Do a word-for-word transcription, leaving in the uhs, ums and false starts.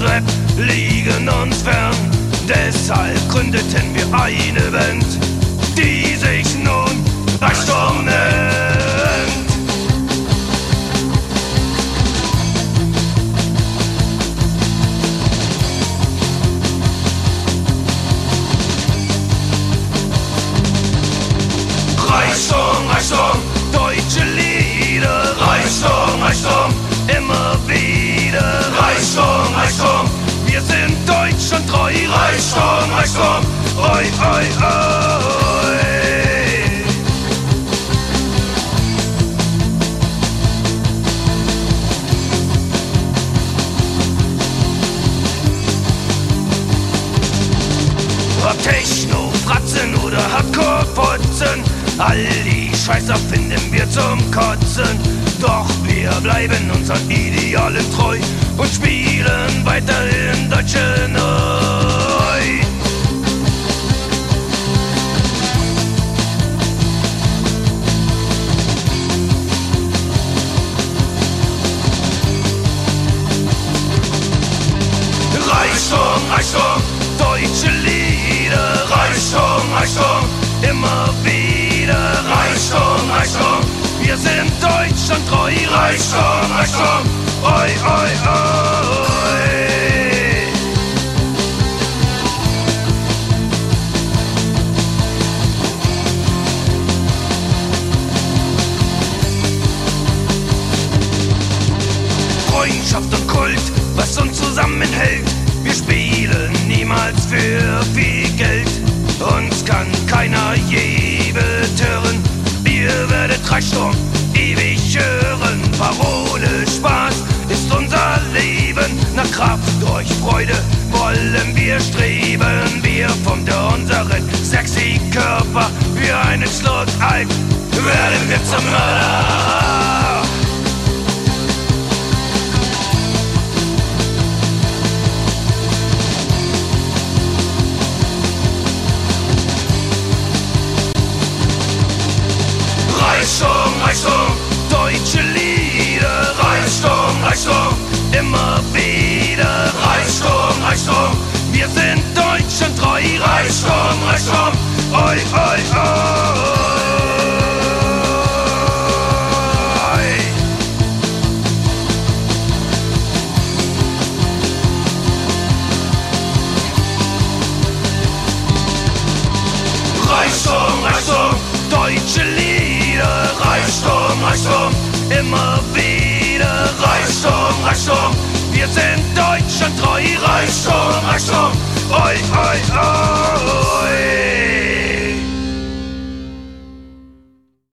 Rap liegen uns fern. Deshalb gründeten wir eine Band, die sich nun Reichsturm nennt. Reichsturm, Reichsturm, deutsche Lieder. Reichsturm, Reichsturm, immer wieder. Reichsturm, Reichsturm, wir sind Deutschland treu. Reichsturm, Reichsturm, oi, oi, oi. Ob Techno, Fratzen oder Hardcore-Fotzen, all die Scheißer finden wir zum Kotzen. Doch wir bleiben unseren Idealen treu und spielen weiterhin Deutsche neu. Reichsturm, Reichsturm, deutsche Lieder. Reichsturm, Reichsturm, immer wieder. Reichsturm, Reichsturm, wir sind Deutschland treu. Reichsturm, Reichsturm, oi, oi, oi. Freundschaft und Kult, was uns zusammenhält. Wir spielen niemals für viel Geld. Uns kann keiner je betören. Ihr werdet Reichsturm ewig hören. Parole Spaß ist unser Leben. Nach Kraft durch Freude wollen wir streben. Wir formen unseren sexy Körper für einen Schluck Alk. Werden wir zum Mörder. Reichsturm, Reichsturm, deutsche Lieder. Reichsturm, Reichsturm, immer wieder. Reichsturm, Reichsturm, wir sind Deutschland treu. Reichsturm, Reichsturm, oi, oi, oi. Reichsturm, Reichsturm, deutsche Lieder. Reichsturm, Reichsturm, immer wieder. Reichsturm, Reichsturm, wir sind Deutschland treu. Reichsturm, Reichsturm, oi, oi, oi.